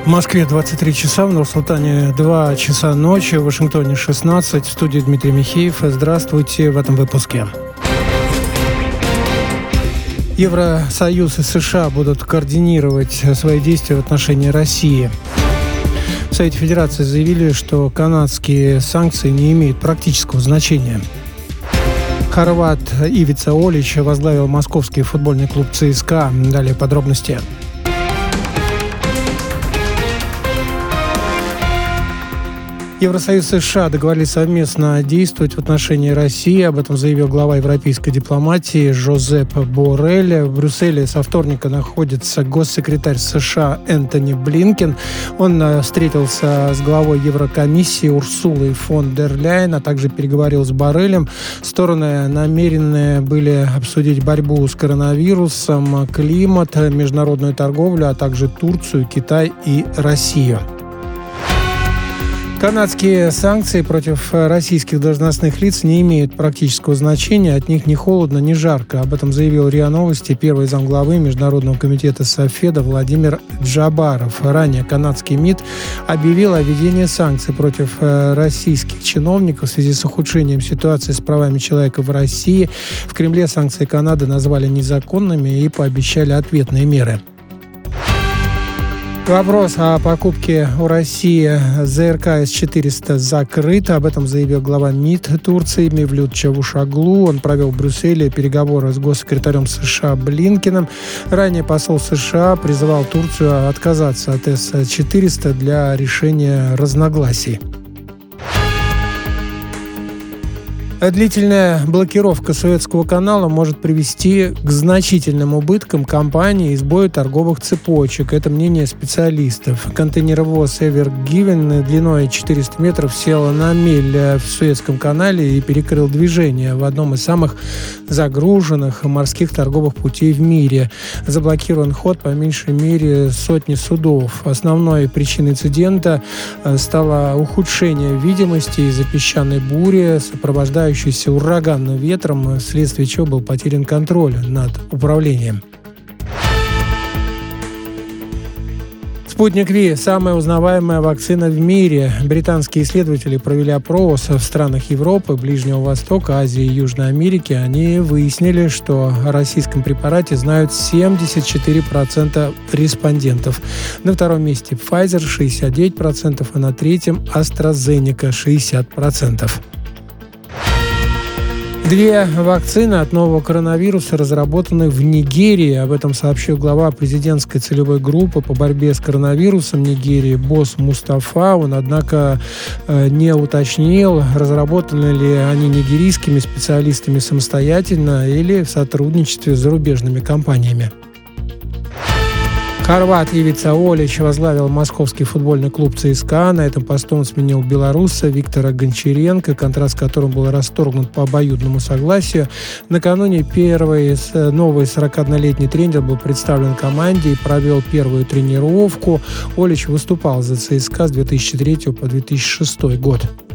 В Москве 23 часа, в Нур-Султане 2 часа ночи, в Вашингтоне 16, в студии Дмитрий Михеев. Здравствуйте в этом выпуске. Евросоюз и США будут координировать свои действия в отношении России. В Совете Федерации заявили, что канадские санкции не имеют практического значения. Хорват Ивица Олич возглавил московский футбольный клуб ЦСКА. Далее подробности. Евросоюз и США договорились совместно действовать в отношении России. Об этом заявил глава европейской дипломатии Жозеп Боррель. В Брюсселе со вторника находится госсекретарь США Энтони Блинкен. Он встретился с главой Еврокомиссии Урсулой фон дер Ляйен, а также переговорил с Боррелем. Стороны намерены были обсудить борьбу с коронавирусом, климат, международную торговлю, а также Турцию, Китай и Россию. Канадские санкции против российских должностных лиц не имеют практического значения, от них ни холодно, ни жарко. Об этом заявил РИА Новости первый замглавы Международного комитета Софеда Владимир Джабаров. Ранее канадский МИД объявил о введении санкций против российских чиновников в связи с ухудшением ситуации с правами человека в России. В Кремле санкции Канады назвали незаконными и пообещали ответные меры. Вопрос о покупке у России ЗРК С-400 закрыт. Об этом заявил глава МИД Турции Мевлют Чавушоглу. Он провел в Брюсселе переговоры с госсекретарем США Блинкеном. Ранее посол США призывал Турцию отказаться от С-400 для решения разногласий. Длительная блокировка Суэцкого канала может привести к значительным убыткам компании и сбою торговых цепочек. Это мнение специалистов. Контейнеровоз Ever Given длиной 400 метров сел на мель в Суэцком канале и перекрыл движение в одном из самых загруженных морских торговых путей в мире. Заблокирован ход по меньшей мере сотни судов. Основной причиной инцидента стало ухудшение видимости из-за песчаной бури, сопровождающейся ураганным ветром, вследствие чего был потерян контроль над управлением. Спутник Ви – самая узнаваемая вакцина в мире. Британские исследователи провели опрос в странах Европы, Ближнего Востока, Азии и Южной Америки. Они выяснили, что о российском препарате знают 74% респондентов. На втором месте Pfizer – 69%, а на третьем AstraZeneca – 60%. Две вакцины от нового коронавируса разработаны в Нигерии. Об этом сообщил глава президентской целевой группы по борьбе с коронавирусом Нигерии Босс Мустафа. Он, однако, не уточнил, разработаны ли они нигерийскими специалистами самостоятельно или в сотрудничестве с зарубежными компаниями. Хорват Ивица Олич возглавил московский футбольный клуб ЦСКА. На этом посту он сменил белоруса Виктора Гончаренко, контракт с которым был расторгнут по обоюдному согласию. Накануне новый 41-летний тренер был представлен команде и провел первую тренировку. Олич выступал за ЦСКА с 2003 по 2006 год.